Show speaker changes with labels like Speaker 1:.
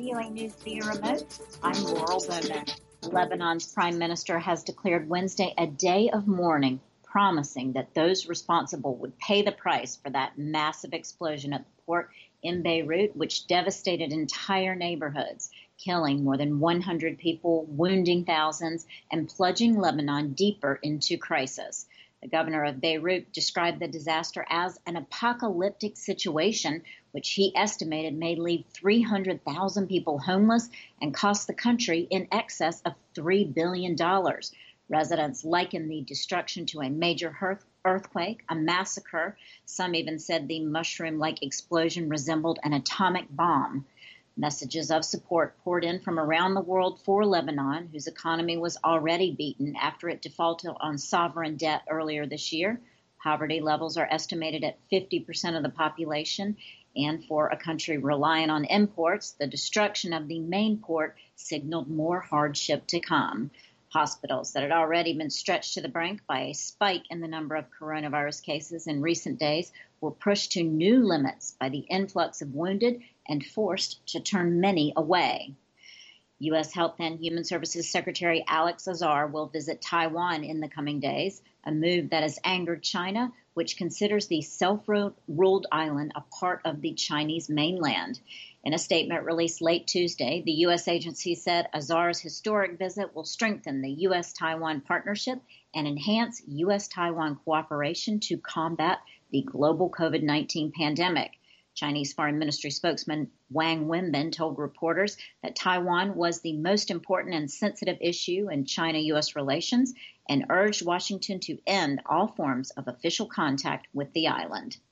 Speaker 1: VOA News via remote. I'm Laurel Bowman. Lebanon's prime minister has declared Wednesday a day of mourning, promising that those responsible would pay the price for that massive explosion at the port in Beirut, which devastated entire neighborhoods, killing more than 100 people, wounding thousands, and plunging Lebanon deeper into crisis. The governor of Beirut described the disaster as an apocalyptic situation, which he estimated may leave 300,000 people homeless and cost the country in excess of $3 billion. Residents likened the destruction to a major earthquake, a massacre. Some even said the mushroom-like explosion resembled an atomic bomb. Messages of support poured in from around the world for Lebanon, whose economy was already beaten after it defaulted on sovereign debt earlier this year. Poverty levels are estimated at 50% of the population, and for a country relying on imports, the destruction of the main port signaled more hardship to come. Hospitals that had already been stretched to the brink by a spike in the number of coronavirus cases in recent days were pushed to new limits by the influx of wounded and forced to turn many away. U.S. Health and Human Services Secretary Alex Azar will visit Taiwan in the coming days, a move that has angered China, which considers the self-ruled island a part of the Chinese mainland. In a statement released late Tuesday, the U.S. agency said Azar's historic visit will strengthen the U.S.-Taiwan partnership and enhance U.S.-Taiwan cooperation to combat the global COVID-19 pandemic. Chinese Foreign Ministry spokesman Wang Wenbin told reporters that Taiwan was the most important and sensitive issue in China-U.S. relations and urged Washington to end all forms of official contact with the island.